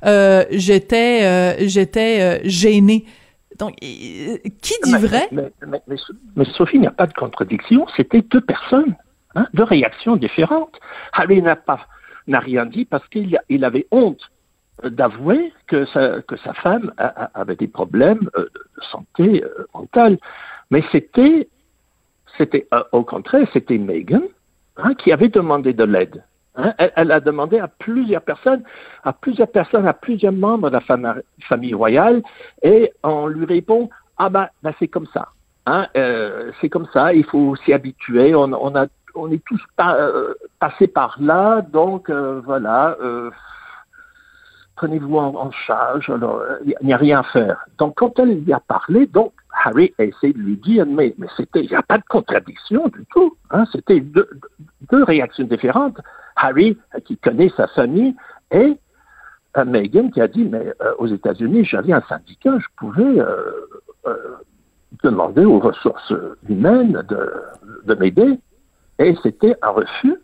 j'étais gênée. Donc, qui dit vrai? Mais Sophie, il n'y a pas de contradiction. C'était deux personnes, deux réactions différentes. Harry n'a rien dit parce qu'il avait honte d'avouer que sa femme avait des problèmes de santé mentale. Mais c'était au contraire, c'était Meghan qui avait demandé de l'aide. Elle a demandé à plusieurs personnes, à plusieurs membres de la famille royale, et on lui répond c'est comme ça, c'est comme ça, il faut s'y habituer, on est tous passés par là, donc voilà, prenez-vous en charge, alors il n'y a rien à faire. Donc quand elle lui a parlé, donc Harry a essayé de lui dire mais il n'y a pas de contradiction du tout, c'était deux réactions différentes. Harry, qui connaît sa famille, et Meghan qui a dit, mais aux États-Unis, j'avais un syndicat, je pouvais demander aux ressources humaines de m'aider. Et c'était un refus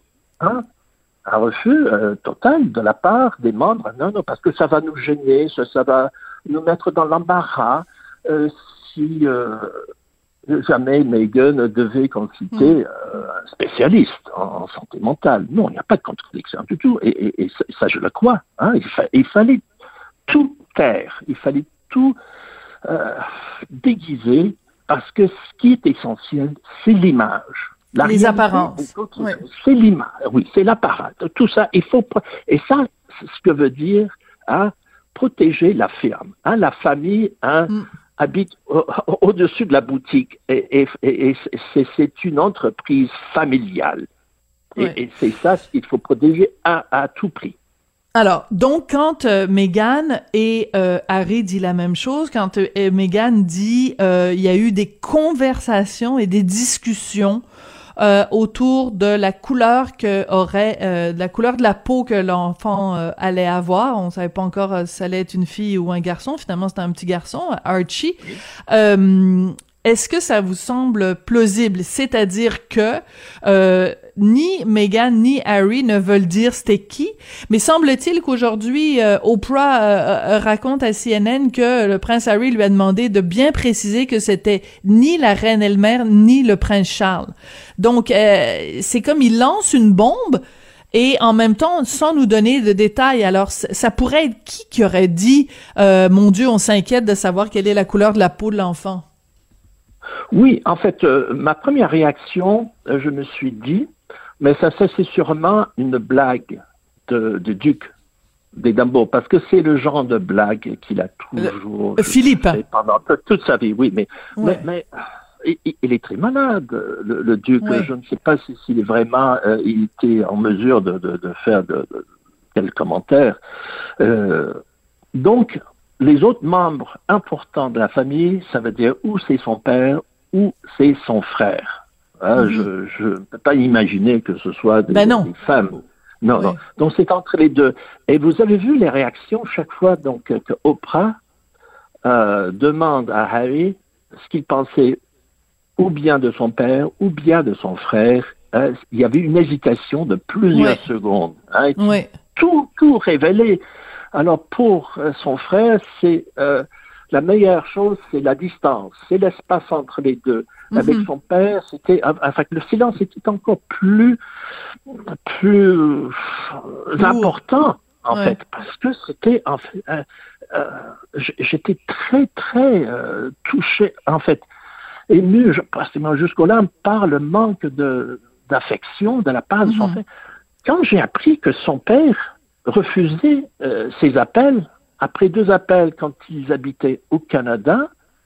total de la part des membres. Non, parce que ça va nous gêner, ça va nous mettre dans l'embarras si... jamais Meghan devait consulter un spécialiste en santé mentale. Non, il n'y a pas de contradiction du tout. Et ça, je le crois. Il fallait tout taire. Il fallait tout déguiser parce que ce qui est essentiel, c'est l'image. Les apparences. Oui. C'est l'image. Oui, c'est l'apparence. Tout ça, et ça, c'est ce que veut dire protéger la firme. La famille, habite au-dessus de la boutique et c'est une entreprise familiale. Et c'est ça ce qu'il faut protéger à tout prix. Alors, donc, quand Meghan et Harry dit la même chose, quand Meghan dit il y a eu des conversations et des discussions autour de la couleur de la couleur de la peau que l'enfant allait avoir. On savait pas encore si ça allait être une fille ou un garçon. Finalement, c'était un petit garçon, Archie. Est-ce que ça vous semble plausible? C'est-à-dire que ni Meghan ni Harry ne veulent dire c'était qui, mais semble-t-il qu'aujourd'hui Oprah raconte à CNN que le prince Harry lui a demandé de bien préciser que c'était ni la reine elle-même ni le prince Charles. Donc c'est comme il lance une bombe. et en même temps sans nous donner de détails. Alors ça pourrait être qui aurait dit mon Dieu, on s'inquiète de savoir quelle est la couleur de la peau de l'enfant. Oui, en fait, ma première réaction, je me suis dit, mais ça c'est sûrement une blague de Duc des Dumbo, parce que c'est le genre de blague qu'il a toujours Philippe fait pendant toute sa vie, oui, mais il est très malade, le Duc. Ouais. Je ne sais pas s'il est vraiment il était en mesure de faire de tels commentaires. Donc, les autres membres importants de la famille, ça veut dire ou c'est son père ou c'est son frère. Je ne peux pas imaginer que ce soit des femmes. Non, oui. Non. Donc, c'est entre les deux. Et vous avez vu les réactions chaque fois donc, que Oprah demande à Harry ce qu'il pensait ou bien de son père ou bien de son frère. Il y avait une hésitation de plusieurs secondes. Tout révélé. Alors, pour son frère, c'est la meilleure chose, c'est la distance, c'est l'espace entre les deux. Avec son père, c'était, enfin, le silence était encore plus important, en fait, parce que c'était, en fait, j'étais très, très touché, en fait, ému, jusqu'au-là, par le manque d'affection de la part de son père. Quand j'ai appris que son père refusait ses appels, après 2 appels quand ils habitaient au Canada,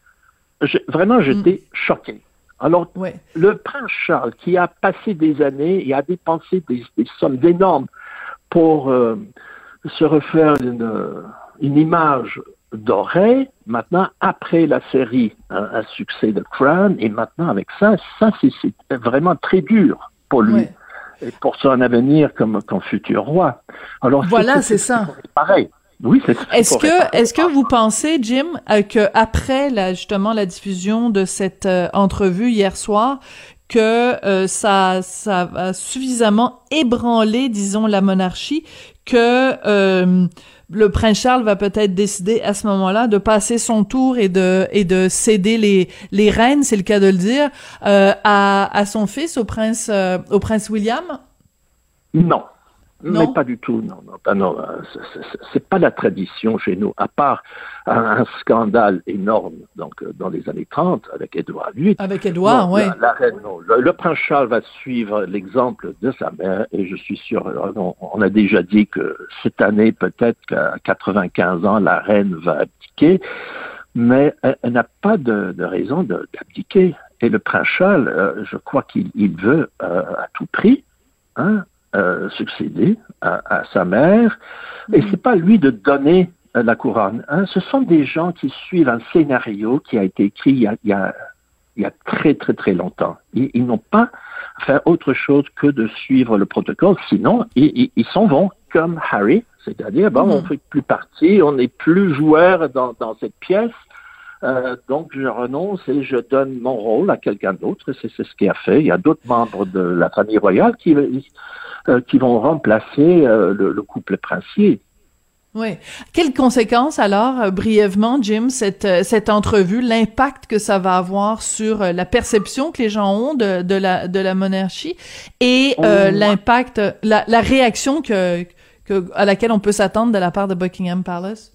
j'étais choqué. Alors, le prince Charles, qui a passé des années et a dépensé des sommes énormes pour se refaire une image dorée, maintenant, après la série, un succès de Crown, et maintenant avec ça c'est vraiment très dur pour lui et pour son avenir comme futur roi. Alors, voilà, c'est ça. Pareil. Oui, c'est ça. Est-ce que vous pensez, Jim, que après justement la diffusion de cette entrevue hier soir, que ça a suffisamment ébranlé, disons, la monarchie, que le prince Charles va peut-être décider à ce moment-là de passer son tour et de céder les rênes, c'est le cas de le dire, à son fils, au prince William? Non. Mais pas du tout, non, c'est pas la tradition chez nous, à part un scandale énorme donc dans les années 30 avec Édouard VIII. Avec Édouard, oui. La reine, non. Le prince Charles va suivre l'exemple de sa mère et je suis sûr, on a déjà dit que cette année, peut-être qu'à 95 ans, la reine va abdiquer, mais elle n'a pas de raison d'abdiquer. Et le prince Charles, je crois qu'il veut à tout prix, succéder à sa mère, et c'est pas lui de donner la couronne. Ce sont des gens qui suivent un scénario qui a été écrit il y a très très très longtemps. Ils n'ont pas fait autre chose que de suivre le protocole, sinon ils s'en vont comme Harry, c'est-à-dire on ne fait plus partie, on n'est plus joueur dans cette pièce. Donc, je renonce et je donne mon rôle à quelqu'un d'autre. C'est ce qu'il a fait. Il y a d'autres membres de la famille royale qui vont remplacer le couple princier. Oui. Quelles conséquences alors, brièvement, Jim, cette entrevue, l'impact que ça va avoir sur la perception que les gens ont de la monarchie et l'impact, la réaction à laquelle on peut s'attendre de la part de Buckingham Palace?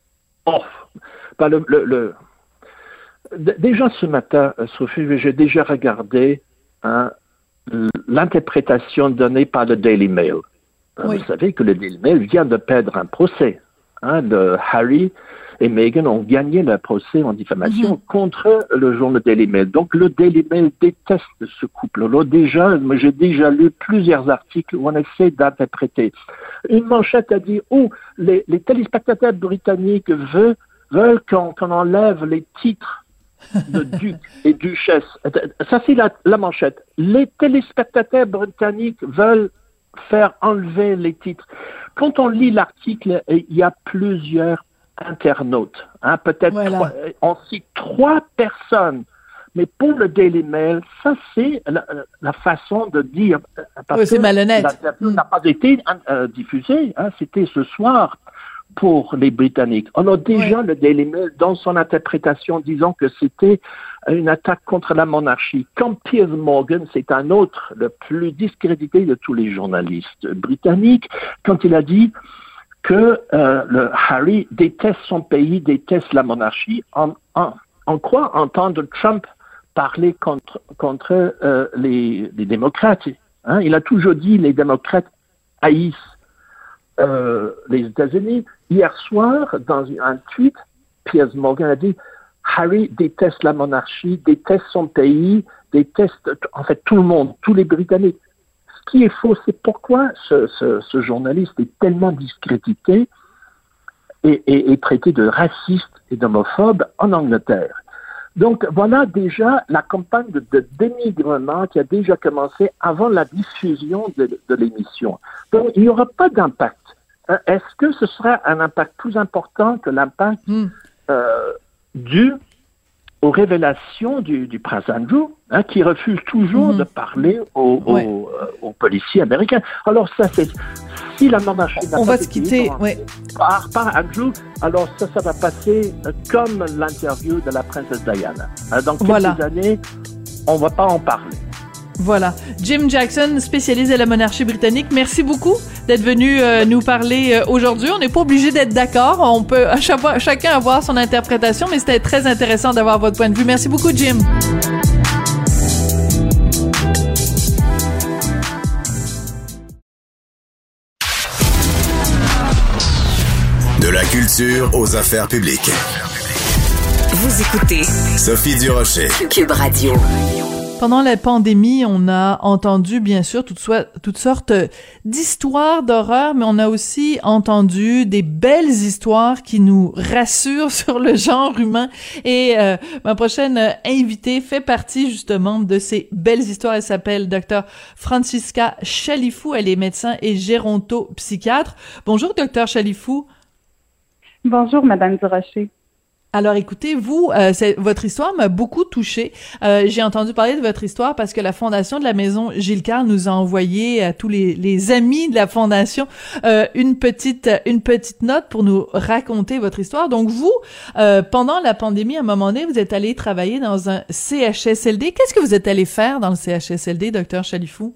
Déjà ce matin, Sophie, j'ai déjà regardé l'interprétation donnée par le Daily Mail. Vous savez que le Daily Mail vient de perdre un procès. Harry et Meghan ont gagné leur procès en diffamation contre le journal Daily Mail. Donc le Daily Mail déteste ce couple-là. J'ai déjà lu plusieurs articles où on essaie d'interpréter. Une manchette a dit les téléspectateurs britanniques veulent qu'on enlève les titres de duc et duchesse. Ça, c'est la manchette. Les téléspectateurs britanniques veulent faire enlever les titres. Quand on lit l'article, il y a plusieurs internautes. Peut-être on cite 3 personnes. Mais pour le Daily Mail, ça, c'est la façon de dire. C'est malhonnête. L'interview n'a pas été diffusée. C'était ce soir. pour les Britanniques. Alors déjà, le Daily Mail, dans son interprétation, disant que c'était une attaque contre la monarchie. Quand Piers Morgan, c'est un autre, le plus discrédité de tous les journalistes britanniques, quand il a dit que le Harry déteste son pays, déteste la monarchie, on croit entendre Trump parler contre les démocrates. Hein? Il a toujours dit les démocrates haïssent les États-Unis. Hier soir, dans un tweet, Piers Morgan a dit Harry déteste la monarchie, déteste son pays, déteste en fait tout le monde, tous les Britanniques. Ce qui est faux, c'est pourquoi ce journaliste est tellement discrédité et traité de raciste et d'homophobe en Angleterre. Donc voilà déjà la campagne de dénigrement qui a déjà commencé avant la diffusion de l'émission. Donc il n'y aura pas d'impact. Est-ce que ce sera un impact plus important que l'impact dû aux révélations du prince Andrew, qui refuse toujours de parler aux policiers américains. Alors ça, c'est si la monarchie on va se quitter par Andrew, alors ça va passer comme l'interview de la princesse Diana. Dans quelques années, on va pas en parler. Voilà. Jim Jackson, spécialiste de la monarchie britannique, merci beaucoup d'être venu nous parler aujourd'hui. On n'est pas obligé d'être d'accord. On peut chacun avoir son interprétation, mais c'était très intéressant d'avoir votre point de vue. Merci beaucoup, Jim. De la culture aux affaires publiques. Vous écoutez Sophie Durocher, Cube Radio. Pendant la pandémie, on a entendu, bien sûr, toutes sortes d'histoires d'horreur, mais on a aussi entendu des belles histoires qui nous rassurent sur le genre humain. Et ma prochaine invitée fait partie, justement, de ces belles histoires. Elle s'appelle Dr. Francisca Chalifou. Elle est médecin et gérontopsychiatre. Bonjour, Dr. Chalifou. Bonjour, Madame Durocher. Alors écoutez, vous, votre histoire m'a beaucoup touchée. J'ai entendu parler de votre histoire parce que la Fondation de la Maison Gilles Carle nous a envoyé à tous les amis de la Fondation une petite note pour nous raconter votre histoire. Donc vous, pendant la pandémie, à un moment donné, vous êtes allé travailler dans un CHSLD. Qu'est-ce que vous êtes allé faire dans le CHSLD, Dr. Chalifou?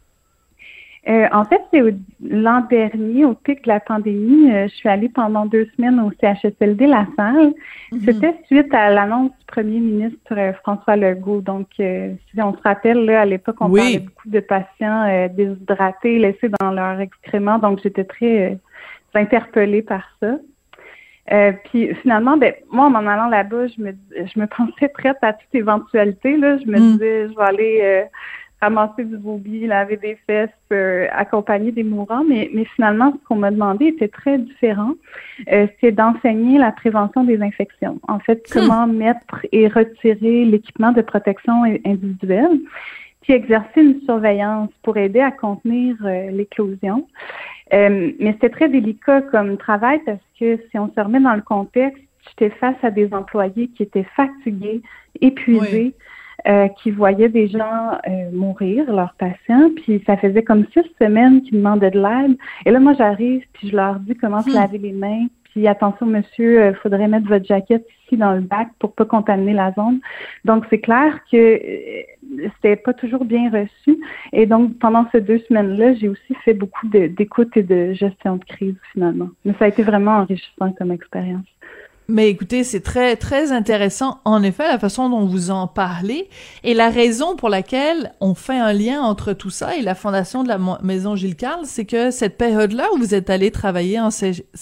En fait, c'est l'an dernier, au pic de la pandémie, je suis allée pendant 2 semaines au CHSLD La Salle. C'était suite à l'annonce du premier ministre François Legault. Donc, si on se rappelle, là, à l'époque, on parlait beaucoup de patients déshydratés, laissés dans leur excréments. Donc, j'étais très interpellée par ça. Puis finalement, moi, en m'en allant là-bas, je me pensais prête à toute éventualité. Là. Je me disais, je vais aller ramasser du vomi, laver des fesses, accompagner des mourants, mais finalement, ce qu'on m'a demandé était très différent. C'est d'enseigner la prévention des infections. En fait, comment mettre et retirer l'équipement de protection individuelle, puis exercer une surveillance pour aider à contenir l'éclosion. Mais c'était très délicat comme travail parce que si on se remet dans le contexte, j'étais face à des employés qui étaient fatigués, épuisés, qui voyaient des gens mourir, leurs patients, puis ça faisait comme 6 semaines qu'ils demandaient de l'aide. Et là, moi, j'arrive, puis je leur dis comment se laver les mains, puis attention, monsieur, faudrait mettre votre jaquette ici dans le bac pour pas contaminer la zone. Donc, c'est clair que c'était pas toujours bien reçu. Et donc, pendant ces 2 semaines-là, j'ai aussi fait beaucoup d'écoute et de gestion de crise, finalement. Mais ça a été vraiment enrichissant comme expérience. Mais écoutez, c'est très, très intéressant, en effet, la façon dont vous en parlez et la raison pour laquelle on fait un lien entre tout ça et la Fondation de la Maison Gilles Carle, c'est que cette période-là où vous êtes allé travailler en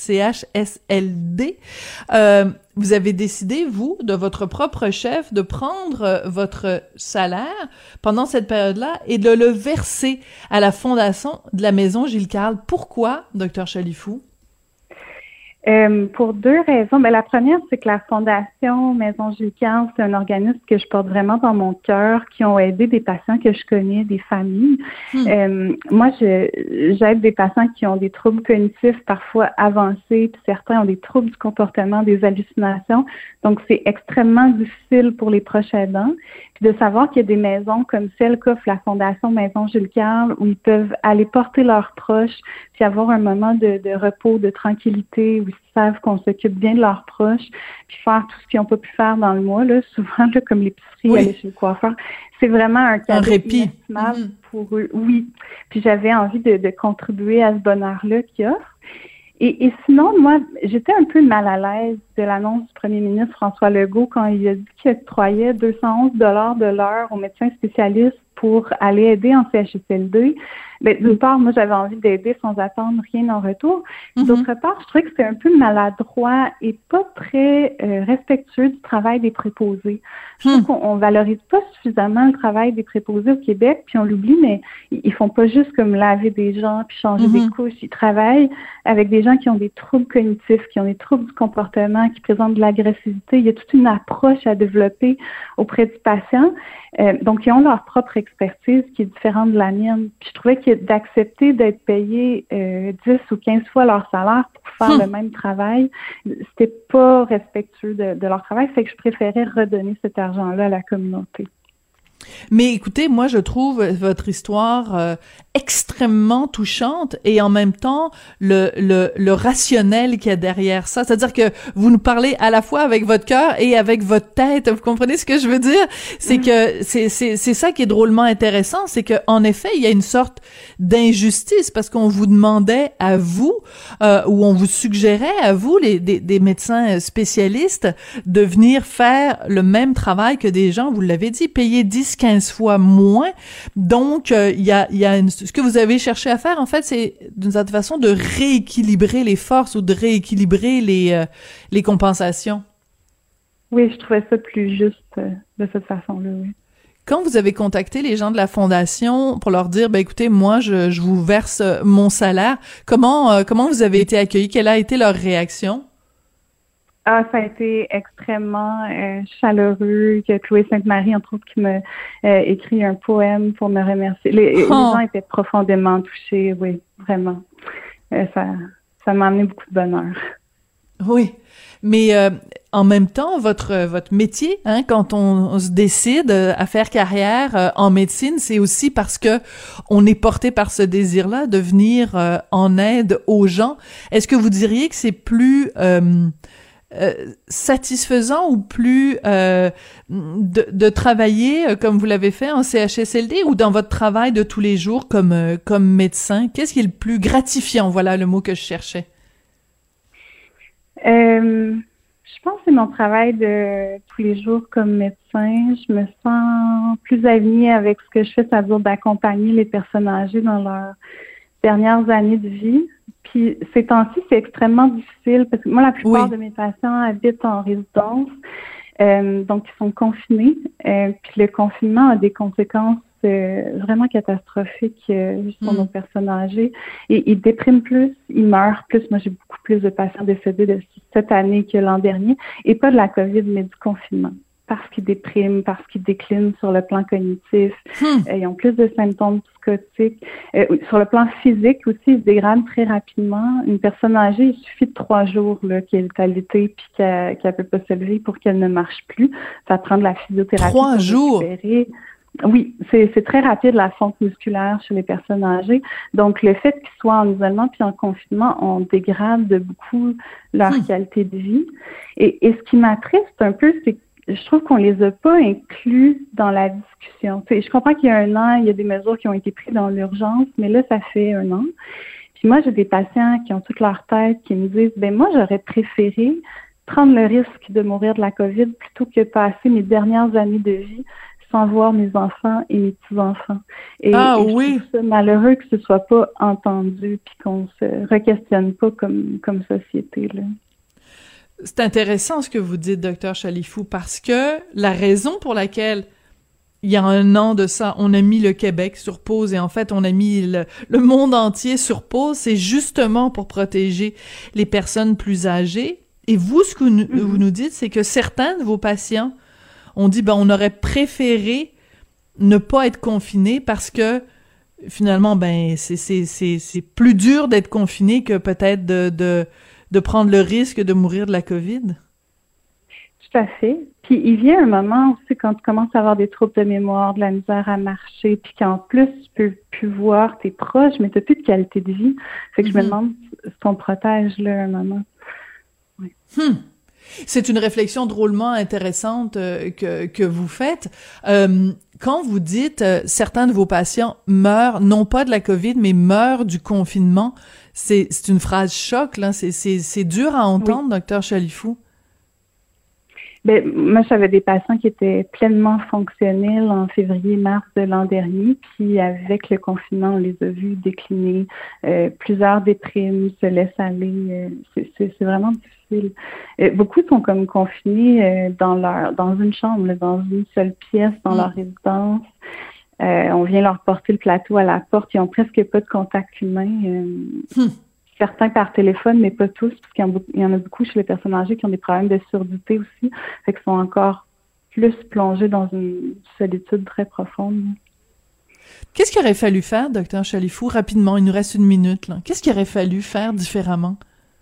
CHSLD, vous avez décidé, vous, de votre propre chef, de prendre votre salaire pendant cette période-là et de le verser à la Fondation de la Maison Gilles Carle. Pourquoi, Dr. Chalifou? Pour 2 raisons. La première, c'est que la Fondation Maison Gilles Carle, c'est un organisme que je porte vraiment dans mon cœur, qui ont aidé des patients que je connais, des familles. Moi, j'aide des patients qui ont des troubles cognitifs parfois avancés, puis certains ont des troubles du comportement, des hallucinations. Donc, c'est extrêmement difficile pour les proches aidants. Puis de savoir qu'il y a des maisons comme celle qu'offre la Fondation Maison Jules Carle où ils peuvent aller porter leurs proches puis avoir un moment de repos, de tranquillité, où ils savent qu'on s'occupe bien de leurs proches, puis faire tout ce qu'ils n'ont pas pu faire dans le mois, là, souvent là, comme l'épicerie, aller chez le coiffeur. C'est vraiment un cadeau inestimable pour eux. Oui. Puis j'avais envie de contribuer à ce bonheur-là qu'ils offrent. Et sinon, moi, j'étais un peu mal à l'aise de l'annonce du premier ministre François Legault quand il a dit qu'il octroyait 211 $ de l'heure aux médecins spécialistes pour aller aider en CHSLD. Ben, d'une part, moi, j'avais envie d'aider sans attendre rien en retour. D'autre part, je trouvais que c'était un peu maladroit et pas très respectueux du travail des préposés. Je trouve qu'on valorise pas suffisamment le travail des préposés au Québec, puis on l'oublie, mais ils font pas juste comme laver des gens puis changer des couches. Ils travaillent avec des gens qui ont des troubles cognitifs, qui ont des troubles du comportement, qui présentent de l'agressivité. Il y a toute une approche à développer auprès du patient. Donc, ils ont leur propre expertise qui est différente de la mienne. Puis je trouvais que d'accepter d'être payé 10 ou 15 fois leur salaire pour faire le même travail, c'était pas respectueux de leur travail. Fait que je préférais redonner cet argent-là à la communauté. Mais écoutez, moi je trouve votre histoire extrêmement touchante et en même temps le rationnel qu'il y a derrière ça. C'est-à-dire que vous nous parlez à la fois avec votre cœur et avec votre tête. Vous comprenez ce que je veux dire? C'est que c'est ça qui est drôlement intéressant, c'est que en effet il y a une sorte d'injustice parce qu'on vous demandait à vous ou on vous suggérait à vous des médecins spécialistes de venir faire le même travail que des gens, vous l'avez dit, payés 10-15 fois moins. Donc, il y a ce que vous avez cherché à faire, en fait, c'est d'une certaine façon de rééquilibrer les forces ou de rééquilibrer les compensations. Oui, je trouvais ça plus juste de cette façon-là, oui. Quand vous avez contacté les gens de la Fondation pour leur dire, ben écoutez, moi, je vous verse mon salaire, comment vous avez été accueillis? Quelle a été leur réaction? Ah, ça a été extrêmement chaleureux. Que Chloé Sainte-Marie, entre autres, qui m'a écrit un poème pour me remercier. Les gens étaient profondément touchés, oui, vraiment. Ça m'a amené beaucoup de bonheur. Oui, mais en même temps, votre métier, hein, quand on se décide à faire carrière en médecine, c'est aussi parce que on est porté par ce désir-là de venir en aide aux gens. Est-ce que vous diriez que c'est plus satisfaisant ou plus de travailler comme vous l'avez fait en CHSLD ou dans votre travail de tous les jours comme médecin? Qu'est-ce qui est le plus gratifiant? Voilà le mot que je cherchais. Je pense que c'est mon travail de tous les jours comme médecin. Je me sens plus alignée avec ce que je fais, c'est-à-dire d'accompagner les personnes âgées dans leurs dernières années de vie. Puis ces temps-ci, c'est extrêmement difficile parce que moi, la plupart de mes patients habitent en résidence, donc ils sont confinés. Puis le confinement a des conséquences vraiment catastrophiques sur nos personnes âgées. Et ils dépriment plus, ils meurent plus. Moi, j'ai beaucoup plus de patients décédés cette année que l'an dernier. Et pas de la COVID, mais du confinement. Parce qu'ils dépriment, parce qu'ils déclinent sur le plan cognitif. Ils ont plus de symptômes psychotiques. Sur le plan physique aussi, ils se dégradent très rapidement. Une personne âgée, il suffit de 3 jours qu'elle est alitée puis qu'elle peut pas se lever pour qu'elle ne marche plus. Ça prend de la physiothérapie. 3 jours? Récupérer. Oui, c'est très rapide la fonte musculaire chez les personnes âgées. Donc, le fait qu'ils soient en isolement puis en confinement, on dégrade de beaucoup leur qualité de vie. Et ce qui m'attriste un peu, c'est que je trouve qu'on les a pas inclus dans la discussion. Je comprends qu'il y a 1 an, il y a des mesures qui ont été prises dans l'urgence, mais là, ça fait 1 an. Puis moi, j'ai des patients qui ont toute leur tête, qui me disent, ben moi, j'aurais préféré prendre le risque de mourir de la COVID plutôt que passer mes dernières années de vie sans voir mes enfants et mes petits-enfants. Et je trouve ça malheureux que ce soit pas entendu puis qu'on se re-questionne pas comme société, là. C'est intéressant ce que vous dites, Dr Chalifou, parce que la raison pour laquelle il y a 1 an de ça, on a mis le Québec sur pause et en fait, on a mis le monde entier sur pause, c'est justement pour protéger les personnes plus âgées. Et vous, ce que vous nous dites, c'est que certains de vos patients ont dit, on aurait préféré ne pas être confiné parce que finalement, c'est plus dur d'être confiné que peut-être de prendre le risque de mourir de la COVID? Tout à fait. Puis il vient un moment aussi quand tu commences à avoir des troubles de mémoire, de la misère à marcher, puis qu'en plus tu peux plus voir tes proches, mais tu n'as plus de qualité de vie. Fait que je me demande si on protège là un moment. Oui. C'est une réflexion drôlement intéressante que vous faites. Quand vous dites certains de vos patients meurent non pas de la COVID mais meurent du confinement, c'est une phrase choc là, c'est dur à entendre, docteur Chalifou. Ben, moi, j'avais des patients qui étaient pleinement fonctionnels en février-mars de l'an dernier, puis avec le confinement, on les a vus décliner. Plusieurs déprimes, se laissent aller. C'est vraiment difficile. Beaucoup sont comme confinés dans une chambre, là, dans une seule pièce, dans leur résidence. On vient leur porter le plateau à la porte. Ils ont presque pas de contact humain. Certains par téléphone, mais pas tous, parce qu'il y en a beaucoup chez les personnes âgées qui ont des problèmes de surdité aussi, fait qu'ils sont encore plus plongés dans une solitude très profonde. Qu'est-ce qu'il aurait fallu faire, docteur Chalifou, rapidement, il nous reste 1 minute, là. Qu'est-ce qu'il aurait fallu faire différemment?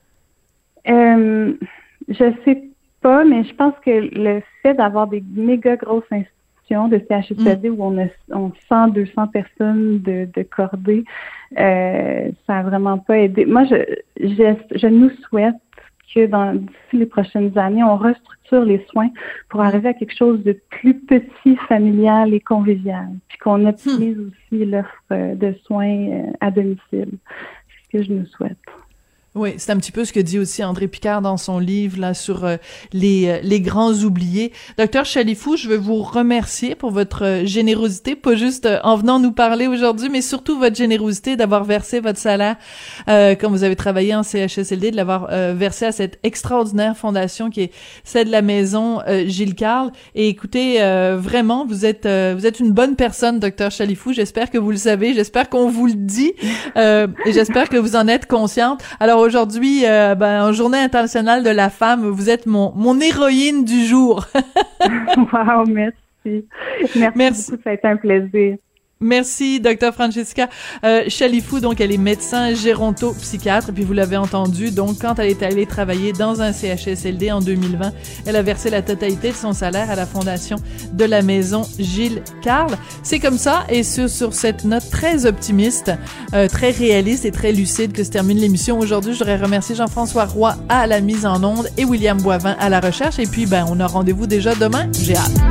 Je sais pas, mais je pense que le fait d'avoir des méga grosses institutions de CHSLD où on 100, 200 personnes de cordée, ça a vraiment pas aidé. Moi, je nous souhaite que d'ici les prochaines années, on restructure les soins pour arriver à quelque chose de plus petit, familial et convivial, puis qu'on optimise aussi l'offre de soins à domicile. C'est ce que je nous souhaite. Oui, c'est un petit peu ce que dit aussi André Picard dans son livre là sur les grands oubliés. Docteur Chalifou, je veux vous remercier pour votre générosité, pas juste en venant nous parler aujourd'hui, mais surtout votre générosité d'avoir versé votre salaire quand vous avez travaillé en CHSLD, de l'avoir versé à cette extraordinaire fondation qui est celle de la maison Gilles Carle. Et écoutez, vraiment, vous êtes une bonne personne, docteur Chalifou. J'espère que vous le savez, j'espère qu'on vous le dit, et j'espère que vous en êtes consciente. Alors aujourd'hui, en Journée internationale de la femme, vous êtes mon héroïne du jour. Wow, merci. Merci beaucoup, ça a été un plaisir. Merci, Dr. Francesca Chalifou. Donc, elle est médecin géronto-psychiatre. Puis, vous l'avez entendu, donc, quand elle est allée travailler dans un CHSLD en 2020, elle a versé la totalité de son salaire à la fondation de la maison Gilles Carle. C'est comme ça, et sur cette note très optimiste, très réaliste et très lucide que se termine l'émission. Aujourd'hui, je voudrais remercier Jean-François Roy à la mise en onde et William Boivin à la recherche. Et puis, on a rendez-vous déjà demain. J'ai hâte.